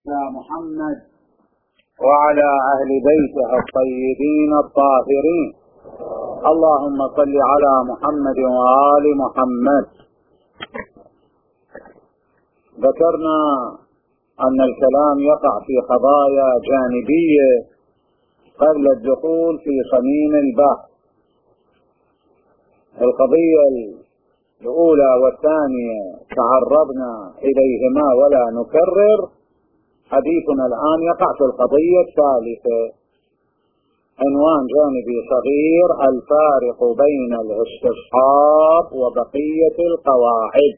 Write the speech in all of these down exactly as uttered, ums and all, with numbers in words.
محمد وعلى أهل بيته الطيبين الطاهرين. اللهم صل على محمد وآل محمد. ذكرنا أن الكلام يقع في قضايا جانبية قبل الدخول في صميم البحث. القضية الأولى والثانية تعرضنا إليهما ولا نكرر. حديثنا الآن يقع في القضية الثالثة، عنوان جانبي صغير: الفارق بين الاستصحاب وبقية القواعد.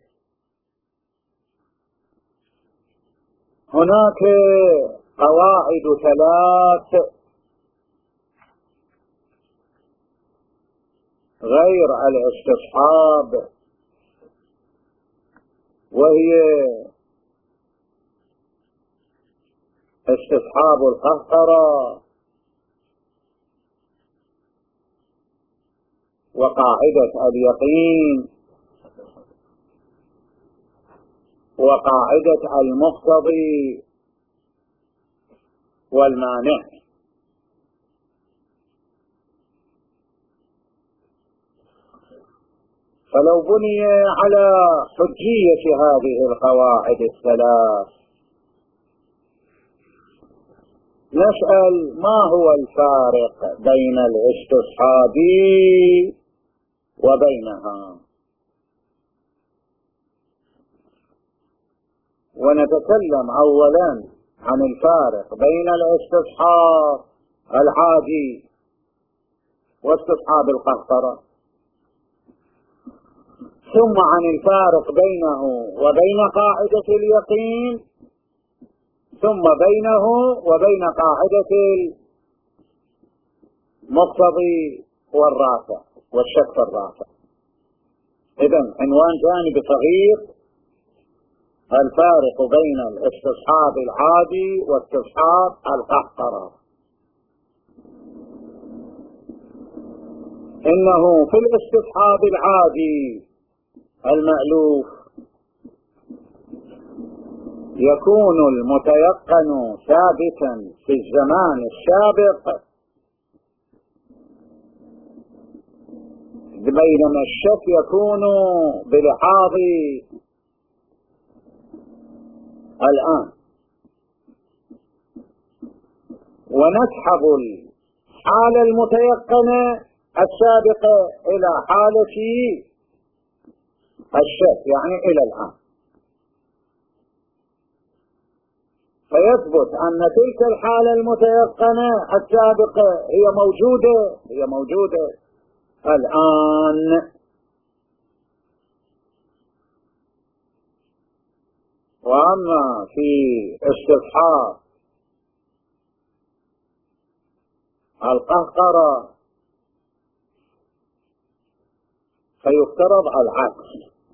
هناك قواعد ثلاث غير الاستصحاب، وهي استصحاب القهقرة، وقاعدة اليقين، وقاعدة المقتضي والمانع. فلو بني على حجية هذه القواعد الثلاث نسأل: ما هو الفارق بين الاستصحاب وبينها؟ ونتكلم أولا عن الفارق بين الاستصحاب العادي واستصحاب القهقرة، ثم عن الفارق بينه وبين قاعدة اليقين، ثم بينه وبين قاعدة المقتضي والرافع والشك الرافع. إذن عنوان جانب صغير: الفارق بين الاستصحاب العادي واستصحاب القهقرة. إنه في الاستصحاب العادي المألوف يكون المتيقن ثابتا في الزمان السابق، بينما الشك يكون بلحاظ الآن. ونسحب الحالة المتيقنة السابقة إلى حالة الشك، يعني إلى الآن، فيثبت أن تلك الحالة المتيقنة السابقة هي موجودة هي موجودة الآن. وأما في استصحاب القهقرة فيفترض العكس،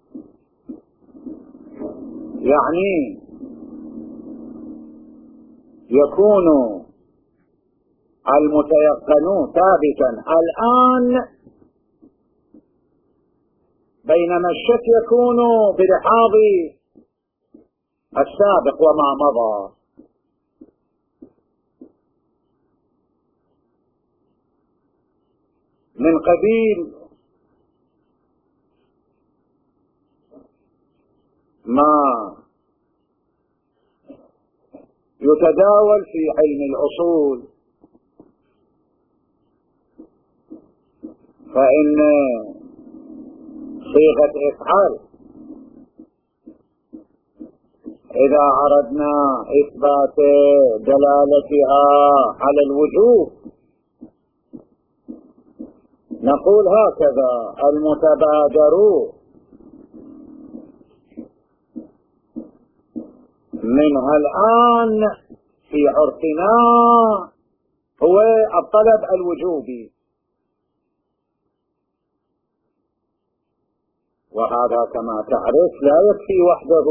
يعني يكون المتيقن ثابتا الآن، بينما الشك يكون بلحاظ السابق وما مضى. من قبيل ما يتداول في علم الأصول، فإن صيغة افعل إذا أردنا إثبات دلالتها على الوجوب نقول هكذا: المتبادر منها الآن في عرفنا هو الطلب الوجوبي، وهذا كما تعرف لا يكفي وحده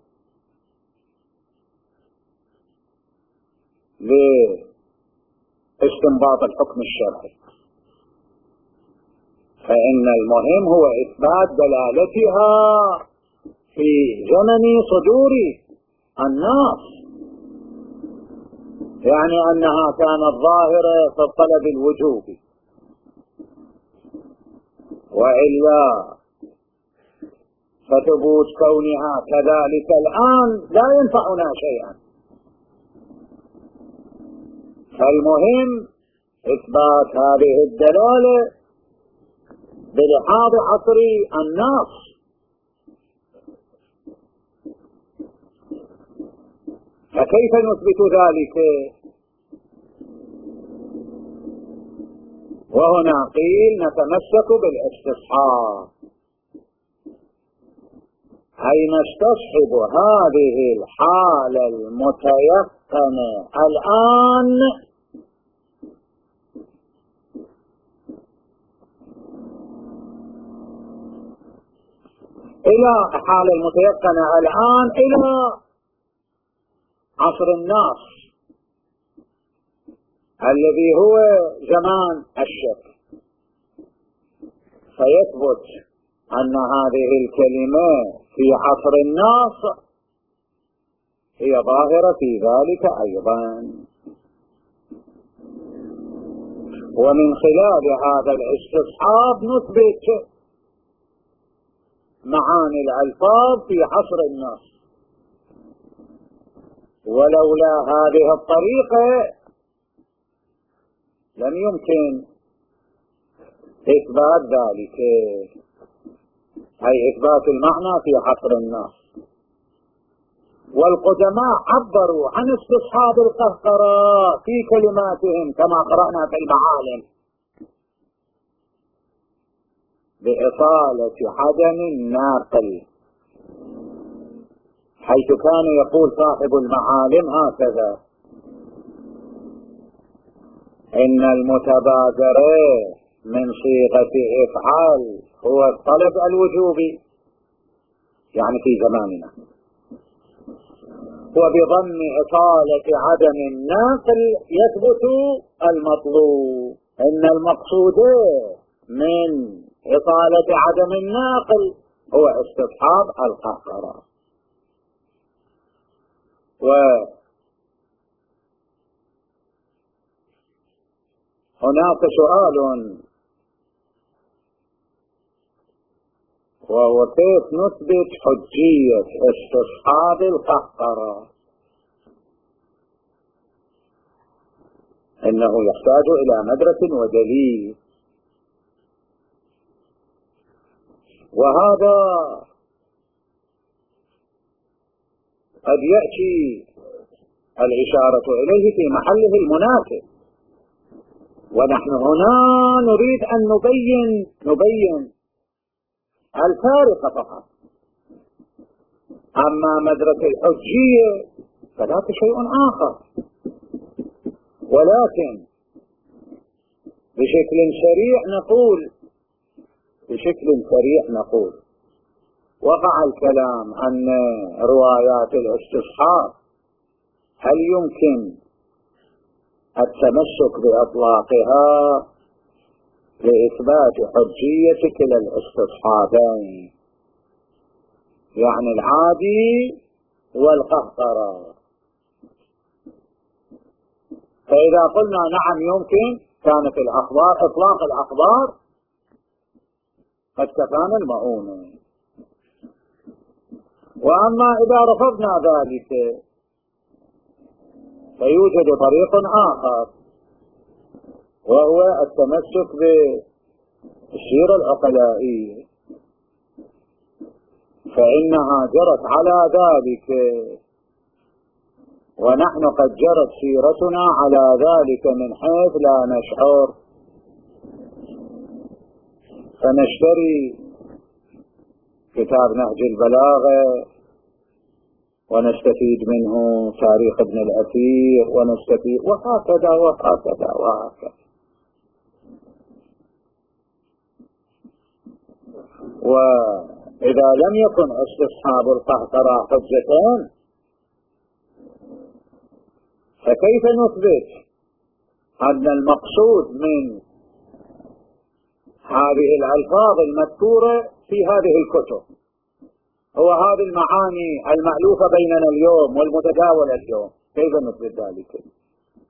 لاستنباط الحكم الشرعي، فإن المهم هو إثبات دلالتها في زمن صدور الناس. يعني أنها كانت ظاهرة في الطلب الوجوبي، وإلا فثبوت كونها كذلك الآن لا ينفعنا شيئا. فالمهم إثبات هذه الدلالة بلحاظ عصر الناس. فكيف نثبت ذلك؟ وهنا قيل نتمسك بالاستصحاب، أي نستصحب هذه الحالة المتيقنة الآن إلى حالة المتيقنة الآن إلى عصر الناس الذي هو زمان الشك، فيثبت أن هذه الكلمة في عصر الناس هي ظاهرة في ذلك أيضا. ومن خلال هذا الاستصحاب نثبت معاني الألفاظ في عصر الناس، ولولا هذه الطريقة لم يمكن إثبات ذلك، أي إثبات المعنى في عصر الناس. والقدماء عبروا عن استصحاب القهقرة في كلماتهم كما قرأنا في المعالم بإطالة عدم الناقل، حيث كان يقول صاحب المعالم هكذا: إن المتبادر من صيغة افعال هو الطلب الوجوبي، يعني في زماننا، وبضم إطالة عدم الناقل يثبت المطلوب. إن المقصود من إطالة عدم الناقل هو استصحاب القهقرة. وهناك سؤال، وهو كيف نثبت حجية استصحاب القهقرة؟ إنه يحتاج إلى مدرسة ودليل، وهذا قد يأتي الإشارة إليه في محله المناسب، ونحن هنا نريد أن نبين نبين الفارق فقط. أما مدرسة الحجية فذاك شيء آخر، ولكن بشكل سريع نقول بشكل سريع نقول وقع الكلام أن روايات الاستصحاب هل يمكن التمسك بأطلاقها لإثبات حجية كلا الاستصحابين، يعني العادي والقهقرة؟ فإذا قلنا نعم يمكن، كانت الأخبار إطلاق الأخبار قد كفانا المؤونة. وأما إذا رفضنا ذلك فيوجد طريق آخر، وهو التمسك بالسيرة العقلائية، فإنها جرت على ذلك، ونحن قد جرت سيرتنا على ذلك من حيث لا نشعر، فنشتري كتاب نهج البلاغة ونستفيد منه تاريخ ابن الأثير ونستفيد، وهكذا وهكذا وهكذا. وإذا لم يكن استصحاب القهقرة حجتان فكيف نثبت أن المقصود من هذه الألفاظ المذكورة في هذه الكتب هو هذه المعاني المألوفة بيننا اليوم والمتداولة اليوم؟ كيف نثبت ذلك؟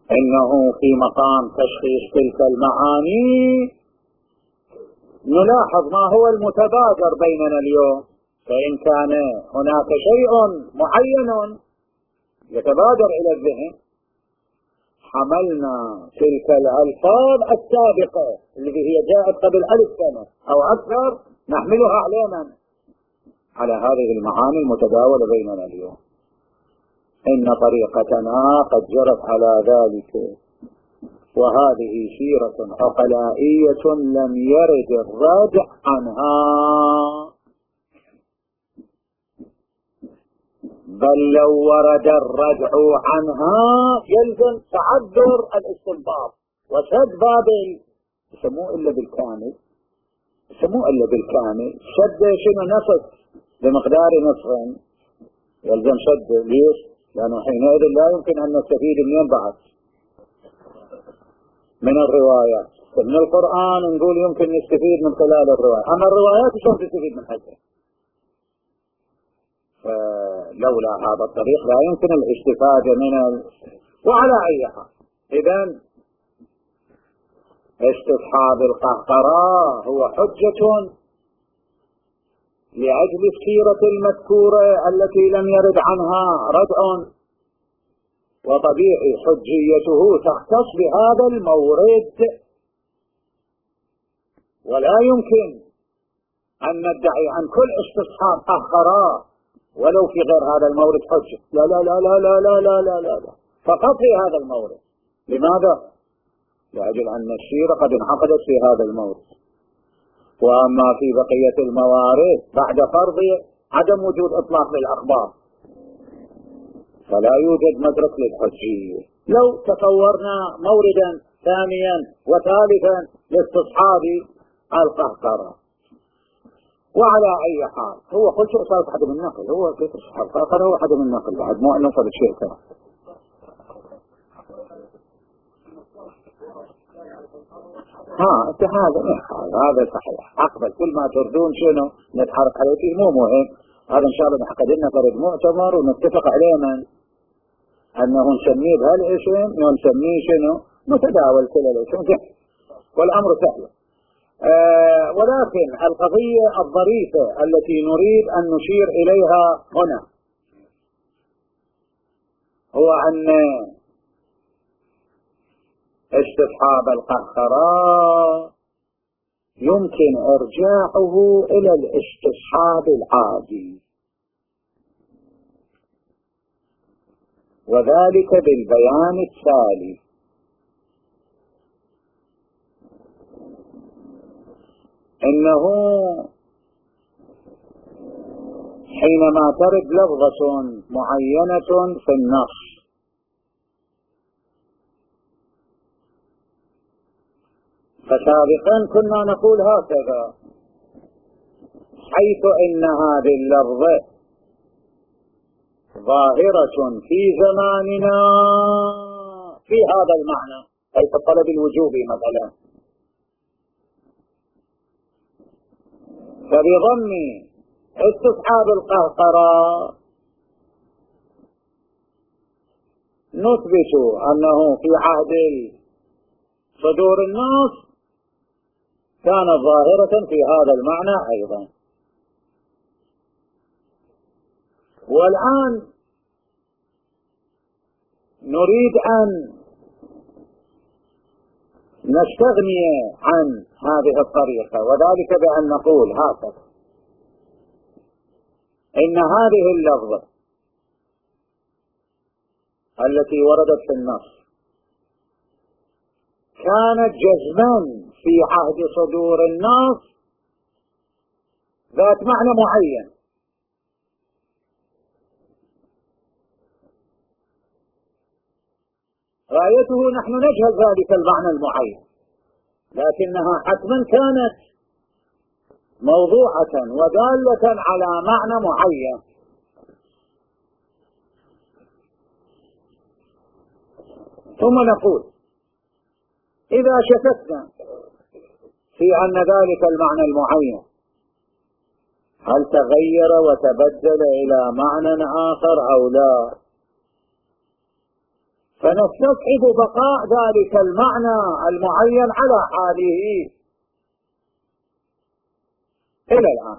إنه في مقام تشخيص تلك المعاني نلاحظ ما هو المتبادر بيننا اليوم. فإن كان هناك شيء معين يتبادر إلى الذهن حملنا تلك الألفاظ السابقة التي هي جاءت قبل ألف سنة أو أكثر نحملها علينا على هذه المعاني المتداولة بيننا اليوم. إن طريقتنا قد جرت على ذلك، وهذه سيرة عقلائية لم يرد الرجع عنها، بل لو ورد الرجع عنها يلزم تعذر الاستنباط وسد باب يسموه إلا بالكامل، يسموه إلا بالكامل. شد شنو؟ نصف بمقدار نصف يلزم شد. ليش؟ لأنه حينئذ لا يمكن أن نستفيد منين بعد من الروايات. من القرآن نقول يمكن نستفيد من خلال الروايات، أما الروايات شلون تستفيد من حاجة؟ فلولا هذا الطريق لا يمكن الاستفادة من ال... وعلى أي حال إذن استصحاب القهقرة هو حجة لأجل السيرة المذكورة التي لم يرد عنها ردع، وطبيعي حجيته تختص بهذا المورد، ولا يمكن أن ندعي عن كل استصحاب قهقرة ولو في غير هذا المورد حجة. لا لا لا لا لا لا لا لا لا, لا. فقط في هذا المورد. لماذا؟ لأجل أن السيرة قد انعقدت في هذا المورد، وأما في بقية الموارد بعد فرض عدم وجود إطلاق للأخبار فلا يوجد مدرك للحجية. لو تصورنا موردا ثانيا وثالثا لاستصحاب القهقرة. وعلى أي حال هو كل شيء صار حد من النقل، هو كيف استصحاب القهقرة هو حد من النقل بعد مو أنه صار شيء ترى. ها اتحاد هذا صحيح. أقبل كل ما تردون شنو نتحرك عليه فيه مو مهم. هذا إن شاء الله نحقد لنا فرد مؤتمر ونتفق عليه من أنه نسميه بهالاسم ونسميه شنو متداول كل الاسم والأمر سهل. آه ولكن القضية الظريفة التي نريد أن نشير إليها هنا هو أن استصحاب القهقرة يمكن إرجاعه إلى الاستصحاب العادي، وذلك بالبيان التالي: إنه حينما ترد لفظة معينة في النص فسابقا كنا نقول هكذا، حيث إن هذه اللفظة ظاهرة في زماننا في هذا المعنى أي في الطلب الوجوبي مثلا، فبضم استصحاب القهقرة نثبت أنه في عهد صدور النص كانت ظاهرة في هذا المعنى أيضا. والآن نريد أن نستغني عن هذه الطريقة، وذلك بأن نقول هكذا: إن هذه اللفظة التي وردت في النص كانت جزما في عهد صدور النص ذات معنى معين، غايته نحن نجهل ذلك المعنى المعين، لكنها حتما كانت موضوعة ودالة على معنى معين. ثم نقول: إذا شككنا في أن ذلك المعنى المعين هل تغير وتبدل إلى معنى آخر أو لا، فنستصحب بقاء ذلك المعنى المعين على حاله إلى الآن.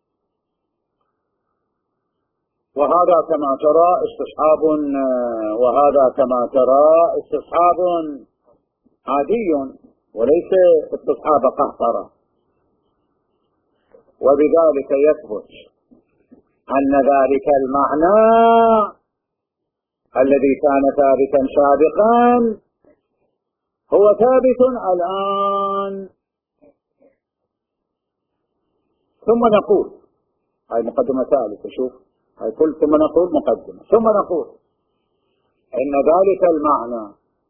وهذا كما ترى استصحاب وهذا كما ترى استصحاب عادي وليس استصحاب قهقرة. وبذلك يثبت أن ذلك المعنى الذي كان ثابتا سابقا هو ثابت الآن. ثم نقول هاي مقدمة ثالثة، شوف هاي كل ثم نقول مقدمة ثم نقول إن ذلك المعنى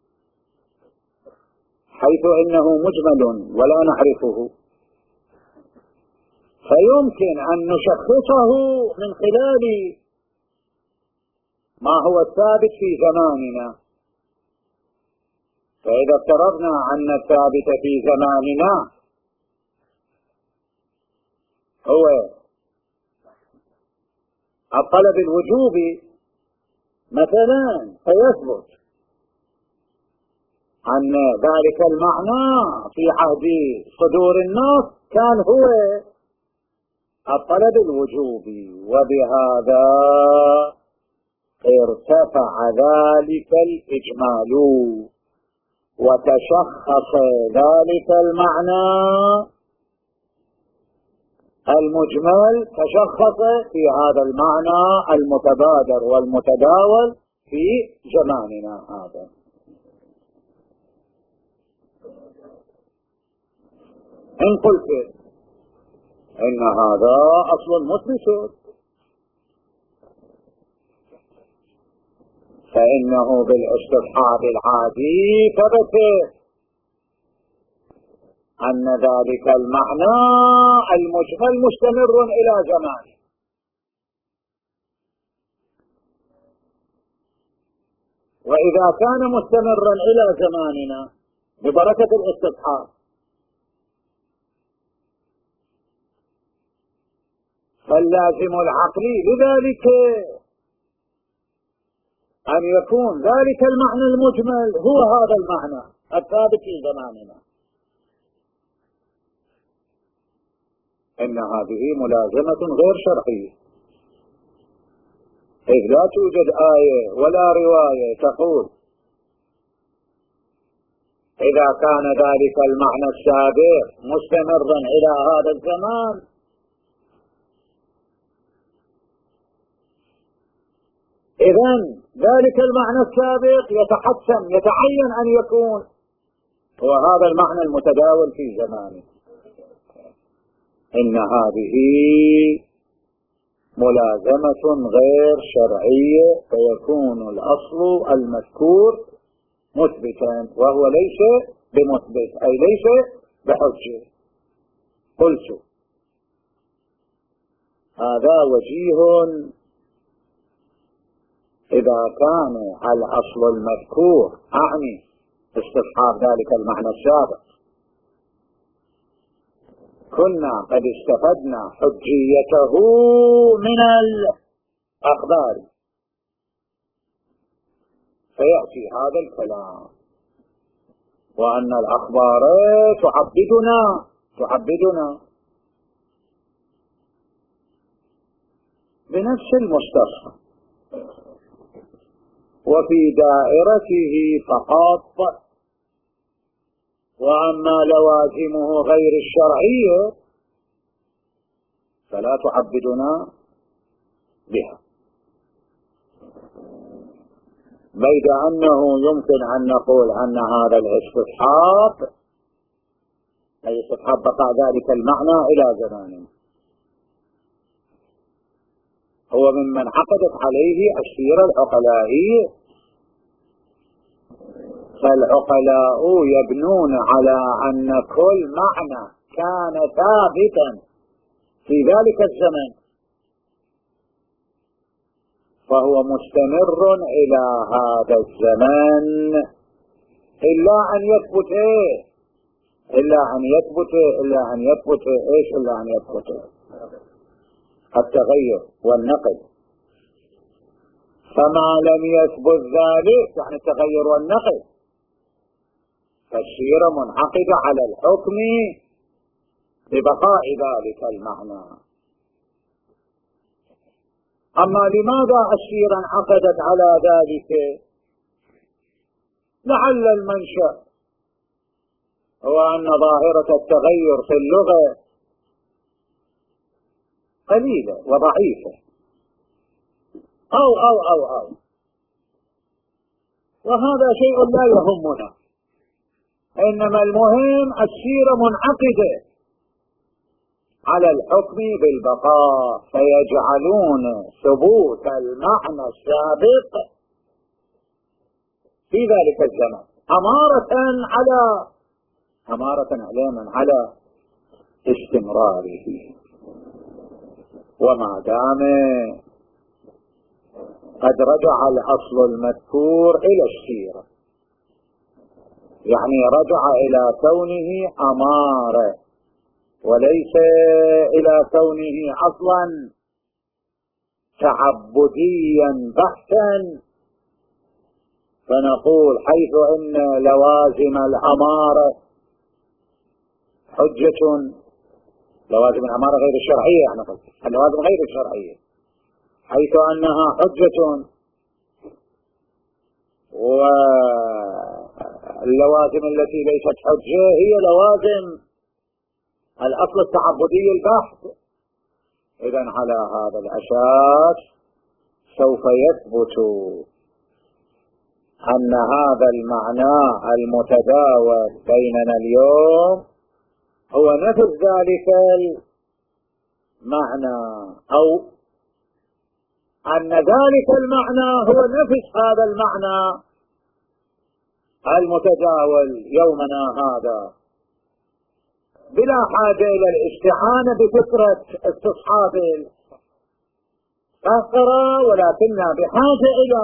حيث إنه مجمل ولا نعرفه فيمكن أن نشخصه من خلال ما هو الثابت في زماننا. فإذا افترضنا أن الثابت في زماننا هو الطلب الوجوبي مثلا، فيثبت أن ذلك المعنى في عهد صدور النص كان هو الطلب الوجوبي، وبهذا ارتفع ذلك الإجمال وتشخص ذلك المعنى المجمل، تشخص في هذا المعنى المتبادر والمتداول في زماننا هذا. إن قلت إن هذا أصل مثبت فإنه بالاستصحاب العادي ثبت أن ذلك المعنى المجمل مستمر إلى زمان. وإذا كان مستمرا إلى زماننا ببركة الاستصحاب فاللازم العقلي لذلك أن يكون ذلك المعنى المجمل هو هذا المعنى الثابت في زماننا. إن هذه ملازمة غير شرعية، إذ لا توجد آية ولا رواية تقول إذا كان ذلك المعنى السابق مستمرا إلى هذا الزمان إذن ذلك المعنى السابق يتحتم يتعين أن يكون هو هذا المعنى المتداول في زمانه. إن هذه ملازمة غير شرعية، فيكون الأصل المذكور مثبتا وهو ليس بمثبت أي ليس بحجة. قلت هذا وجيه إذا كان الأصل المذكور أعني استصحاب ذلك المعنى السابق كنا قد استفدنا حجيته من الأخبار، فيأتي هذا الكلام وأن الأخبار تعبدنا تعبدنا بنفس المستصحب وفي دائرته فقط، وأما لوازمه غير الشرعية فلا تعبدنا بها، بيد أنه يمكن أن نقول أن هذا الاستصحاب أي استصحاب بقاء ذلك المعنى إلى زمانه هو ممن عقدت عليه السيرة العقلائية، فالعقلاء يبنون على أن كل معنى كان ثابتا في ذلك الزمن فهو مستمر إلى هذا الزمن إلا أن يثبت إيه إلا أن يثبت إلا أن يثبت إيش إلا أن يثبت التغير والنقل. فما لم يثبت ذلك يعني التغير والنقل فالشيرة منعقدة على الحكم ببقاء ذلك المعنى. أما لماذا الشيرة انعقدت على ذلك؟ لعل المنشأ هو أن ظاهرة التغير في اللغة قليلة وضعيفة أو أو أو أو وهذا شيء لا يهمنا، إنما المهم الشيرة منعقدة على الحكم بالبقاء فيجعلون ثبوت المعنى السابق في ذلك الزمن أمارة على أمارة علما على استمراره. وما دام قد رجع الأصل المذكور إلى الشيرة يعني رجع إلى كونه أمارة وليس إلى كونه أصلا تعبديا بحثا، فنقول حيث إن لوازم الأمارة حجة، لوازم الأمارة غير الشرعية يعني اللوازم غير الشرعية، حيث أنها حجة واللوازم التي ليست حجة هي لوازم الأصل التعبدي البحث. إذن على هذا الأساس سوف يثبت أن هذا المعنى المتداول بيننا اليوم هو نفس ذلك المعنى، أو أن ذلك المعنى هو نفس هذا المعنى المتداول يومنا هذا، بلا حاجة إلى الاستعانة بفكرة استصحاب القهقرة، ولكننا بحاجة إلى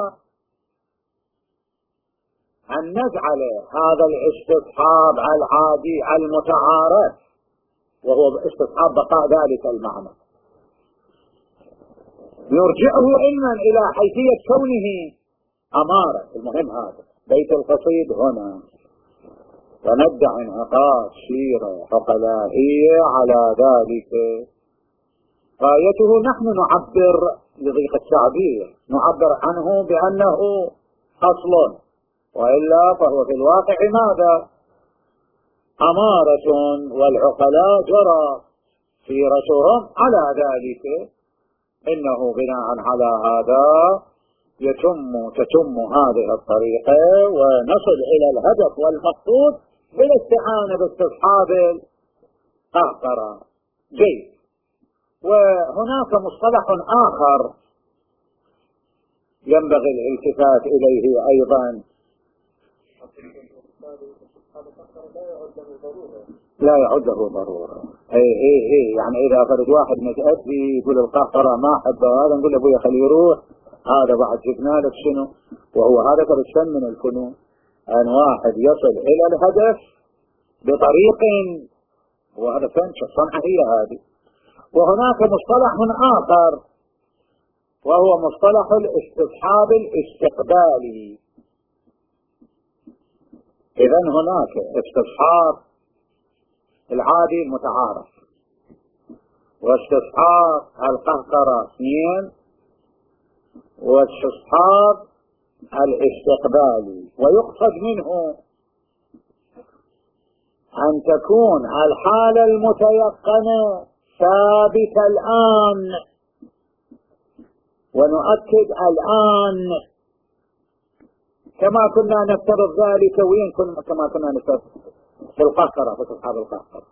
أن نجعل هذا الاستصحاب العادي المتعارف وهو استصحاب بقاء ذلك المعنى نرجعه إما إلى حيثية كونه أمارة. المهم هذا بيت القصيد هنا ونبدأ انعقاد شيرة عقلائية على ذلك. غايته نحن نعبر لضيق التعبير نعبر عنه بأنه أصل، وإلا فهو في الواقع ماذا؟ أمارة، والعقلاء جرى سيرتهم على ذلك. إنه بناء على هذا يتم تتم هذه الطريقة ونصل إلى الهدف والمقصود بالاستعانة باستصحاب القهقرة. جيد. وهناك مصطلح آخر ينبغي الالتفات إليه أيضا، لا يعده ضرورة. اي اي اي يعني اذا فرد واحد متأذي يقول القهقرة ما حبه هذا، نقول ابويا خليه يروح، هذا بعد جبنا لك شنو، وهو هذا فرشن من الفنون ان واحد يصل الى الهدف بطريق وهذا فن الصنعة هي هذه. وهناك مصطلح آخر وهو مصطلح الاستصحاب الاستقبالي. إذن هناك استصحاب العادي المتعارف واستصحاب القهقرة اثنين واستصحاب الاستقبالي، ويقصد منه أن تكون الحالة المتيقنة ثابتة الآن، ونؤكد الآن كما كنا نفترض ذلك. وين كما كنا نفترض في القهقرة في استصحاب القهقرة.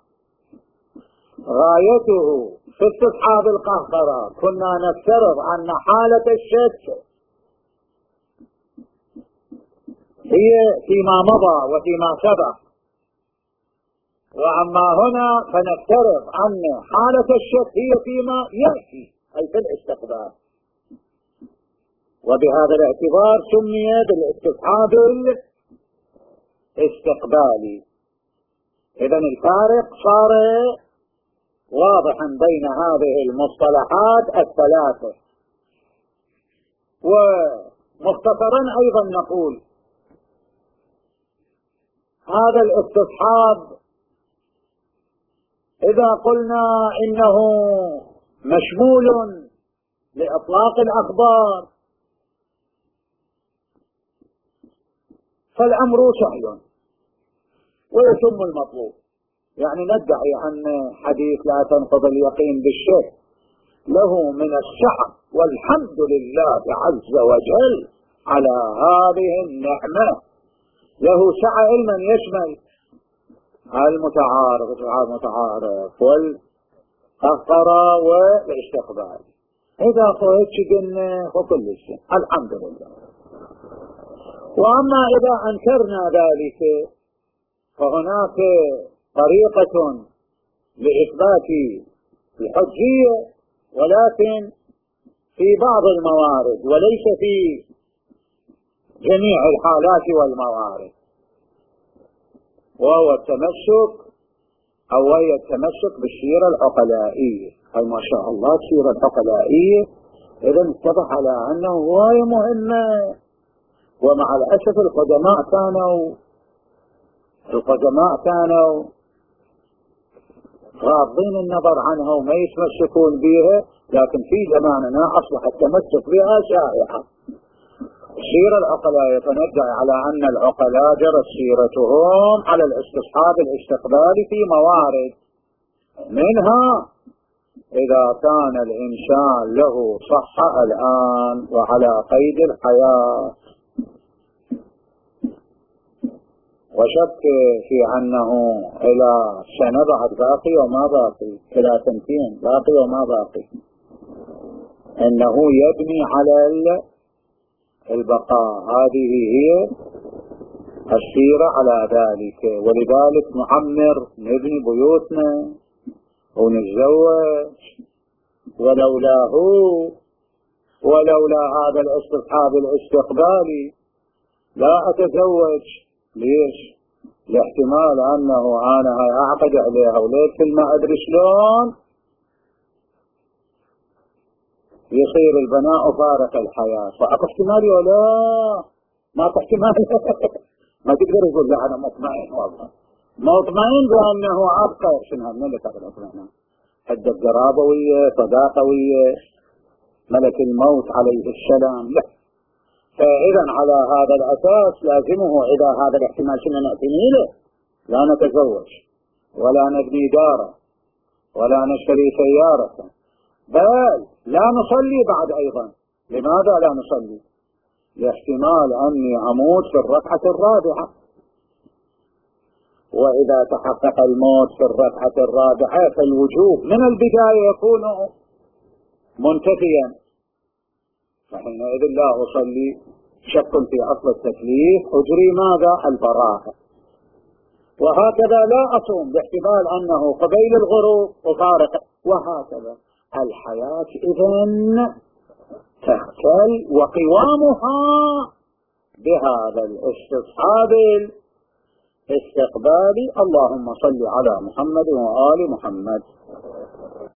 غايته في استصحاب القهقرة كنا نفترض أن حالة الشك هي فيما مضى وفيما سبق، وأما هنا فنفترض أن حالة الشك هي فيما يأتي أي في الاستقبال، وبهذا الاعتبار سمي بالاستصحاب الاستقبالي. إذن الفارق صار واضحا بين هذه المصطلحات الثلاثة. وهناك مختصرا أيضا نقول هذا الاستصحاب إذا قلنا إنه مشمول لإطلاق الأخبار فالأمر سهل ويتم المطلوب. يعني ندعي أن حديث لا تنقض اليقين بالشك له من السعة، والحمد لله عز وجل على هذه النعمة، له سعة علما يشمل المتعارف المتعارف والأخرى والاستقبال. إذا قلت قلنا وكل شيء الحمد لله. وأما إذا أنكرنا ذلك فهناك طريقة لإثبات الحجية، ولكن في بعض الموارد وليس في جميع الحالات والموارد، وهو التمسك أو هي التمسك بالسيرة العقلائية. أي ما شاء الله السيرة العقلائية إذا اتضح على أنه غاية مهمة. ومع الأسف القدماء كانوا القدماء كانوا غاضين النظر عنها وما يتمسكون بها، لكن في زماننا أصبح التمسك بها شائعا. السيرة العقلائية فندعي على أن العقلاء جرت سيرتهم على الاستصحاب الاستقبالي في موارد، منها إذا كان الإنسان له صحة الآن وعلى قيد الحياة وشك في أنه إلى سنة بعد باقي وما باقي، إلى سنتين باقي وما باقي، إنه يبني على البقاء. هذه هي السيرة على ذلك. ولذلك نعمر نبني بيوتنا ونتزوج، ولولاه ولولا هذا الاستصحاب الاستقبالي لا أتزوج. ليش؟ لاحتمال أنه أنا هاي أعقد عليها وليت ما أدري شلون يصير البناء فارق الحياة. فأك احتمالي ولا ما احتمالي ما تقدر تقول لا أنا مطمئن، والله مطمئن بأنه أبقى. شنو هالملك هذا الاطمئنان؟ حدة قرابوية صداقوية ملك الموت عليه السلام؟ لا. فإذا على هذا الأساس لازمه إذا هذا الاحتمال شنو نأتي له لا نتزوج ولا نبني دارا ولا نشتري سيارة، بل لا نصلي بعد أيضا. لماذا لا نصلي؟ لاحتمال أني أموت في الركعة الرابعة، وإذا تحقق الموت في الركعة الرابعة فالوجوب من البداية يكون منتفيا، فحينئذ لا أصلي. شك في أصل التكليف أجري ماذا؟ البراءة. وهكذا لا أصوم باحتمال أنه قبيل الغروب وفارق، وهكذا الحياة إذن تختل وقوامها بهذا الاستصحاب الاستقبالي. اللهم صل على محمد وآل محمد.